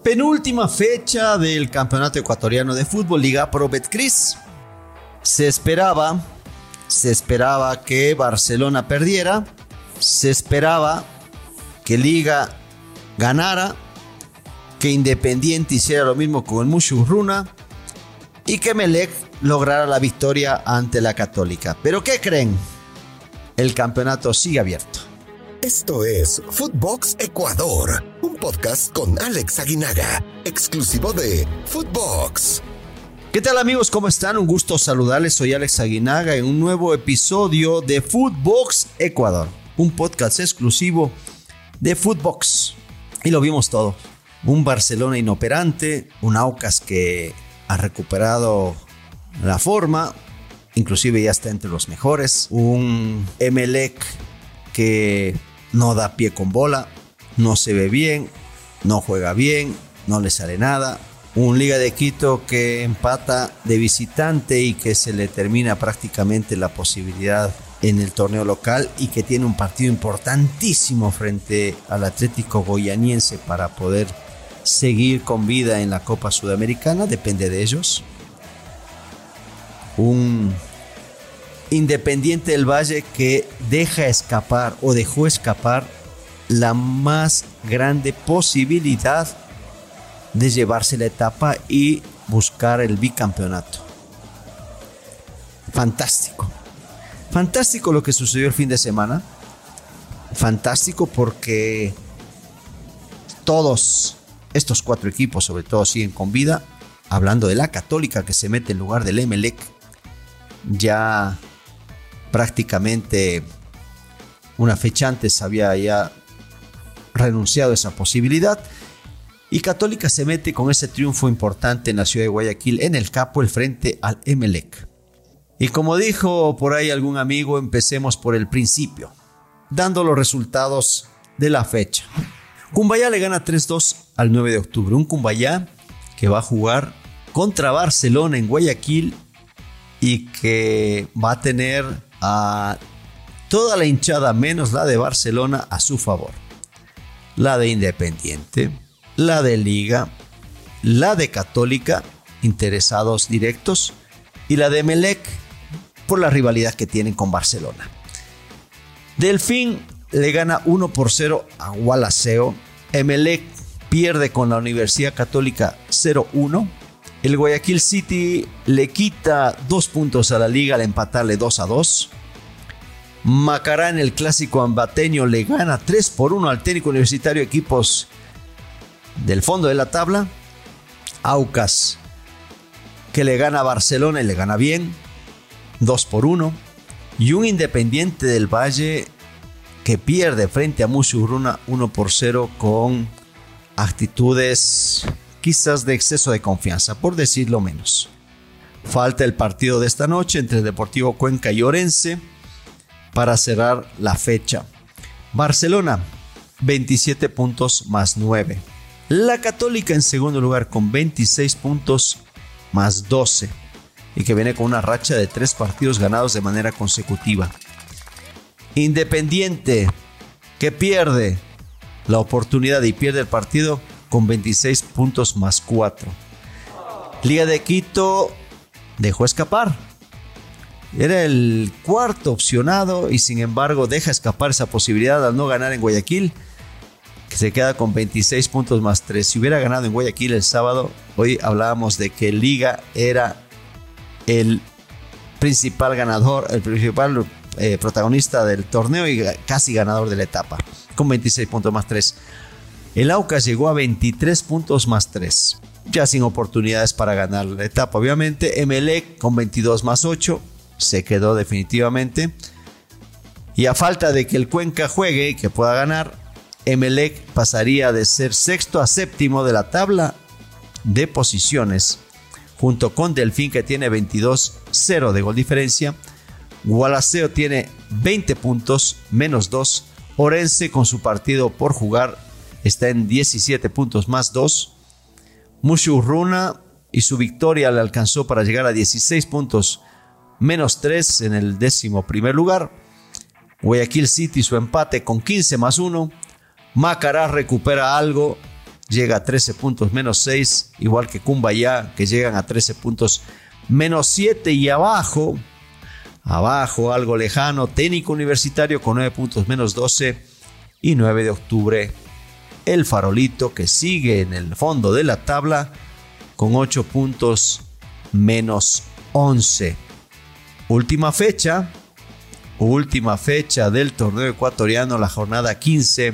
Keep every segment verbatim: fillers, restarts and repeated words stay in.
Penúltima fecha del Campeonato Ecuatoriano de Fútbol, Liga Pro Betcris. Se esperaba, se esperaba que Barcelona perdiera, se esperaba que Liga ganara, que Independiente hiciera lo mismo con el Mushurruna y que Emelec lograra la victoria ante la Católica. ¿Pero qué creen? El campeonato sigue abierto. Esto es Footbox Ecuador, un podcast con Alex Aguinaga, exclusivo de Footbox. ¿Qué tal, amigos? ¿Cómo están? Un gusto saludarles. Soy Alex Aguinaga en un nuevo episodio de Footbox Ecuador, un podcast exclusivo de Footbox. Y lo vimos todo. Un Barcelona inoperante, un Aucas que ha recuperado la forma, inclusive ya está entre los mejores, un Emelec que no da pie con bola, no se ve bien, no juega bien, no le sale nada. Un Liga de Quito que empata de visitante y que se le termina prácticamente la posibilidad en el torneo local y que tiene un partido importantísimo frente al Atlético Goianiense para poder seguir con vida en la Copa Sudamericana, depende de ellos. Un Independiente del Valle que deja escapar o dejó escapar la más grande posibilidad de llevarse la etapa y buscar el bicampeonato. Fantástico. Fantástico lo que sucedió el fin de semana. Fantástico porque todos estos cuatro equipos, sobre todo, siguen con vida. Hablando de la Católica, que se mete en lugar del Emelec, ya prácticamente una fecha antes había ya renunciado a esa posibilidad. Y Católica se mete con ese triunfo importante en la ciudad de Guayaquil, en el Capo, el frente al Emelec. Y como dijo por ahí algún amigo, empecemos por el principio, dando los resultados de la fecha. Cumbayá le gana tres dos al nueve de octubre. Un Cumbayá que va a jugar contra Barcelona en Guayaquil y que va a tener a toda la hinchada, menos la de Barcelona, a su favor. La de Independiente, la de Liga, la de Católica, interesados directos, y la de Emelec por la rivalidad que tienen con Barcelona. Delfín le gana uno por cero a Gualaceo. Emelec pierde con la Universidad Católica cero uno. El Guayaquil City le quita dos puntos a la Liga al empatarle dos a dos. Macará en el clásico ambateño le gana tres por uno al Técnico Universitario, equipos del fondo de la tabla. Aucas que le gana a Barcelona y le gana bien, dos por uno. Y un Independiente del Valle que pierde frente a Mushurruna uno por cero con actitudes quizás de exceso de confianza, por decirlo menos. Falta el partido de esta noche entre Deportivo Cuenca y Orense para cerrar la fecha. Barcelona, veintisiete puntos más nueve. La Católica en segundo lugar con veintiséis puntos más doce. Y que viene con una racha de tres partidos ganados de manera consecutiva. Independiente, que pierde la oportunidad y pierde el partido con veintiséis puntos más cuatro. Liga de Quito dejó escapar. Era el cuarto opcionado y sin embargo deja escapar esa posibilidad al no ganar en Guayaquil, que se queda con veintiséis puntos más tres. Si hubiera ganado en Guayaquil el sábado, hoy hablábamos de que Liga era el principal ganador, el principal eh, protagonista del torneo y casi ganador de la etapa, con veintiséis puntos más tres. El Aucas llegó a veintitrés puntos más tres, ya sin oportunidades para ganar la etapa. Obviamente, Emelec con veintidós más ocho se quedó definitivamente. Y a falta de que el Cuenca juegue y que pueda ganar, Emelec pasaría de ser sexto a séptimo de la tabla de posiciones, junto con Delfín, que tiene veintidós cero de gol diferencia. Gualaceo tiene veinte puntos menos dos. Orense, con su partido por jugar, está en diecisiete puntos más dos. Mushurruna y su victoria le alcanzó para llegar a dieciséis puntos menos tres en el décimo primer lugar. Guayaquil City su empate con quince más uno. Macará recupera algo llega a trece puntos menos seis, igual que Cumbayá, que llegan a trece puntos menos siete, y abajo, abajo, algo lejano, Técnico Universitario con nueve puntos menos doce, y nueve de octubre, el Farolito, que sigue en el fondo de la tabla con ocho puntos menos once. Última fecha, última fecha del torneo ecuatoriano, la jornada quince,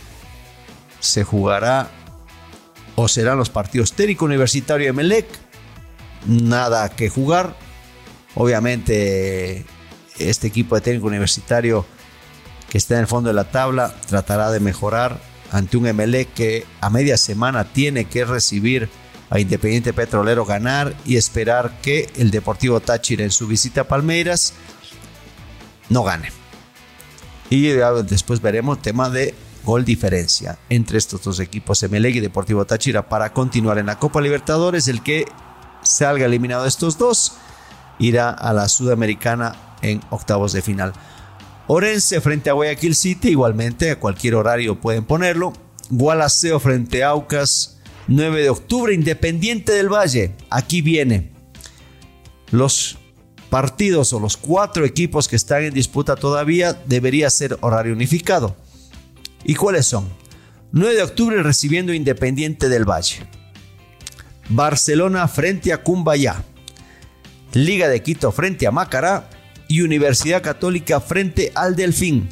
se jugará o serán los partidos Técnico Universitario y Emelec. Nada que jugar. Obviamente este equipo de Técnico Universitario, que está en el fondo de la tabla, tratará de mejorar ante un Emelec que a media semana tiene que recibir a Independiente Petrolero, ganar y esperar que el Deportivo Táchira en su visita a Palmeiras no gane. Y después veremos tema de gol diferencia entre estos dos equipos, Emelec y Deportivo Táchira, para continuar en la Copa Libertadores. El que salga eliminado de estos dos irá a la Sudamericana en octavos de final. Orense frente a Guayaquil City, igualmente a cualquier horario pueden ponerlo. Gualaceo frente a Aucas, nueve de octubre. Independiente del Valle, aquí viene los partidos o los cuatro equipos que están en disputa todavía. Debería ser horario unificado. ¿Y cuáles son? nueve de octubre recibiendo Independiente del Valle. Barcelona frente a Cumbayá. Liga de Quito frente a Macará. Y Universidad Católica frente al Delfín.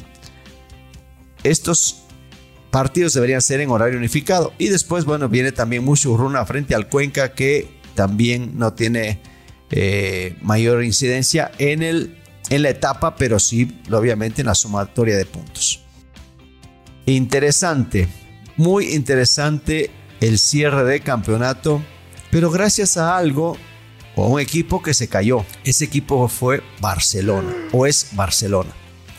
Estos partidos deberían ser en horario unificado. Y después, bueno, viene también Mushurruna frente al Cuenca, que también no tiene eh, mayor incidencia en, el, en la etapa, pero sí, obviamente, en la sumatoria de puntos. Interesante, muy interesante el cierre de campeonato, pero gracias a algo o a un equipo que se cayó. Ese equipo fue Barcelona, o es Barcelona.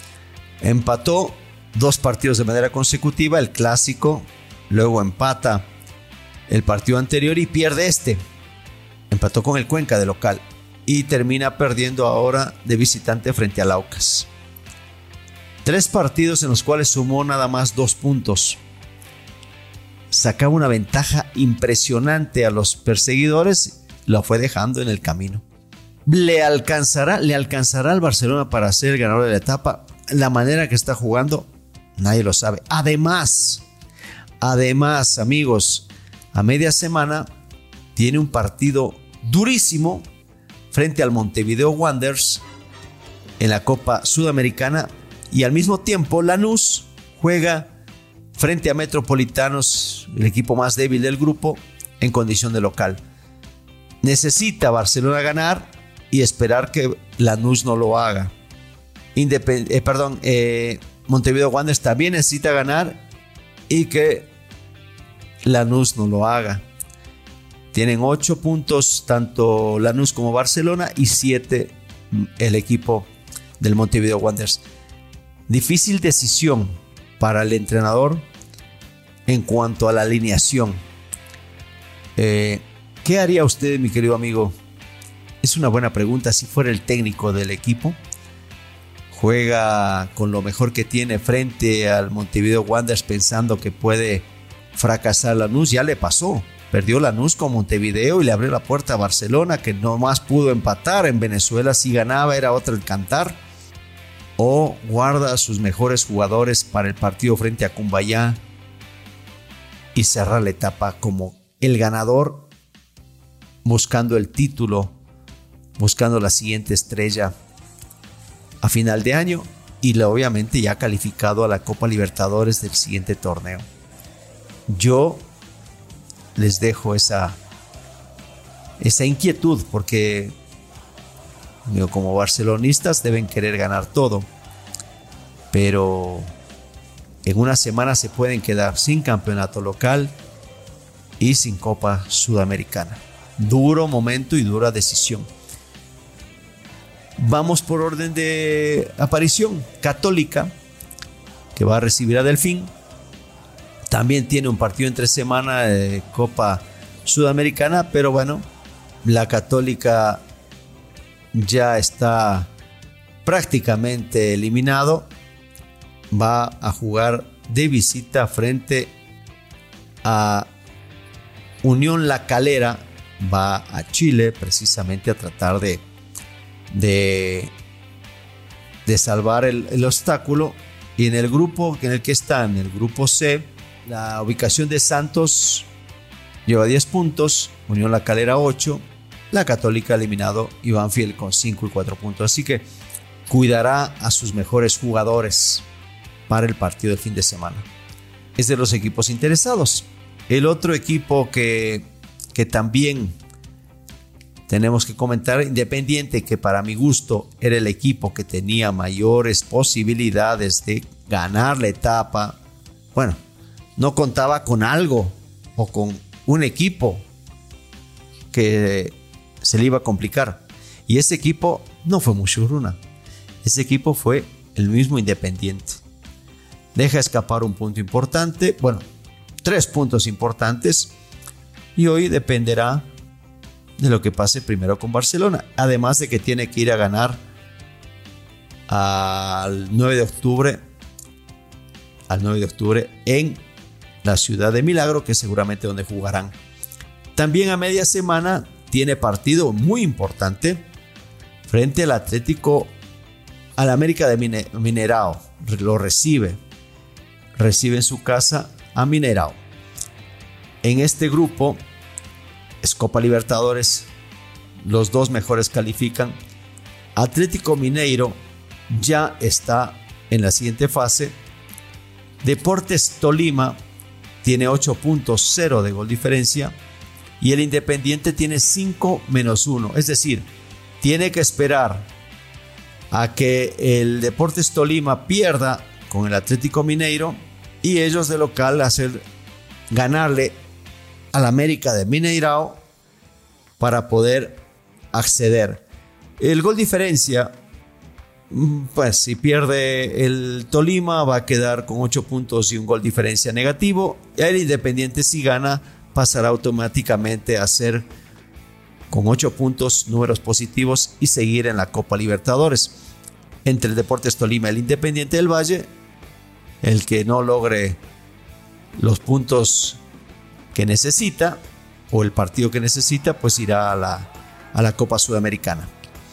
Empató dos partidos de manera consecutiva, el clásico, luego empata el partido anterior y pierde este. Empató con el Cuenca de local y termina perdiendo ahora de visitante frente al Aucas. Tres partidos en los cuales sumó nada más dos puntos. Sacaba una ventaja impresionante a los perseguidores, lo fue dejando en el camino. ¿Le alcanzará, le alcanzará al Barcelona para ser el ganador de la etapa? La manera que está jugando, nadie lo sabe. Además, además, amigos, a media semana tiene un partido durísimo frente al Montevideo Wanderers en la Copa Sudamericana, y al mismo tiempo Lanús juega frente a Metropolitanos, el equipo más débil del grupo, en condición de local. Necesita Barcelona ganar y esperar que Lanús no lo haga. Independ- eh, perdón, eh, Montevideo Wanderers también necesita ganar y que Lanús no lo haga. Tienen ocho puntos tanto Lanús como Barcelona y siete el equipo del Montevideo Wanderers. Difícil decisión para el entrenador en cuanto a la alineación. Eh, ¿Qué haría usted, mi querido amigo? Es una buena pregunta. Si fuera el técnico del equipo, juega con lo mejor que tiene frente al Montevideo Wanderers pensando que puede fracasar Lanús. Ya le pasó. Perdió Lanús con Montevideo y le abrió la puerta a Barcelona, que no más pudo empatar. En Venezuela si ganaba era otro el cantar. O guarda a sus mejores jugadores para el partido frente a Cumbayá y cerrar la etapa como el ganador, buscando el título, buscando la siguiente estrella a final de año y obviamente ya calificado a la Copa Libertadores del siguiente torneo. Yo les dejo esa, esa inquietud porque digo, como barcelonistas deben querer ganar todo, pero en una semana se pueden quedar sin campeonato local y sin Copa Sudamericana. Duro momento y dura decisión. Vamos por orden de aparición. Católica, que va a recibir a Delfín, también tiene un partido entre semana de Copa Sudamericana, pero bueno, la Católica ya está prácticamente eliminado. Va a jugar de visita frente a Unión La Calera va a Chile precisamente a tratar de, de, de salvar el, el obstáculo. Y en el grupo en el que está, en el grupo C, la ubicación de Santos lleva diez puntos, Unión La Calera ocho, la Católica eliminado y Banfield con cinco y cuatro puntos. Así que cuidará a sus mejores jugadores para el partido del fin de semana. Es de los equipos interesados. El otro equipo que, que también tenemos que comentar, Independiente, que para mi gusto era el equipo que tenía mayores posibilidades de ganar la etapa. Bueno, no contaba con algo o con un equipo que se le iba a complicar. Y ese equipo no fue Mushuruna. Ese equipo fue el mismo Independiente. Deja escapar un punto importante, bueno, tres puntos importantes, y hoy dependerá de lo que pase primero con Barcelona. Además de que tiene que ir a ganar al nueve de octubre, al nueve de octubre en la ciudad de Milagro, que es seguramente donde jugarán. También a media semana tiene partido muy importante frente al Atlético, al América de Mineirao. Lo recibe, recibe en su casa a Mineirao. En este grupo es Copa Libertadores, los dos mejores califican. Atlético Mineiro ya está en la siguiente fase. Deportes Tolima tiene ocho puntos, cero de gol diferencia, y el Independiente tiene cinco menos uno, es decir, tiene que esperar a que el Deportes Tolima pierda con el Atlético Mineiro y ellos de local hacer ganarle al América de Mineirao para poder acceder. El gol diferencia, pues si pierde el Tolima va a quedar con ocho puntos y un gol diferencia negativo. El Independiente, si gana, pasará automáticamente a ser con ocho puntos números positivos y seguir en la Copa Libertadores. Entre el Deportes Tolima y el Independiente del Valle, el que no logre los puntos que necesita o el partido que necesita, pues irá a la, a la Copa Sudamericana.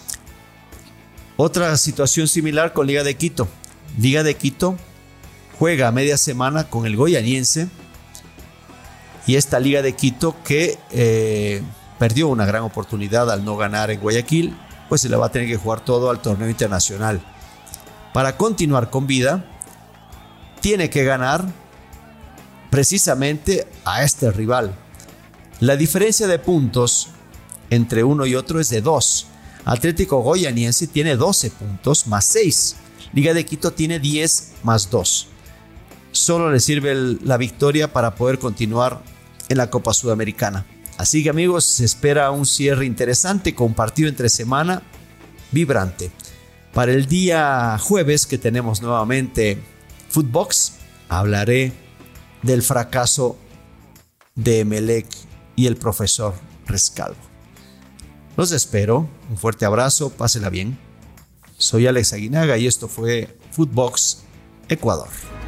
Otra situación similar con Liga de Quito. Liga de Quito juega a media semana con el Goianiense, y esta Liga de Quito que eh, perdió una gran oportunidad al no ganar en Guayaquil, pues se la va a tener que jugar todo al torneo internacional. Para continuar con vida, tiene que ganar precisamente a este rival. La diferencia de puntos entre uno y otro es de dos. Atlético Goianiense tiene doce puntos más seis. Liga de Quito tiene diez más dos. Solo le sirve el, la victoria para poder continuar en la Copa Sudamericana. Así que amigos, se espera un cierre interesante con partido entre semana vibrante. Para el día jueves, que tenemos nuevamente Footbox, hablaré del fracaso de Emelec y el profesor Rescalvo. Los espero, un fuerte abrazo, pásela bien. Soy Alex Aguinaga y esto fue Footbox Ecuador.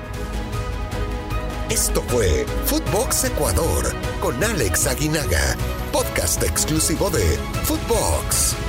Esto fue Footbox Ecuador con Alex Aguinaga, podcast exclusivo de Footbox.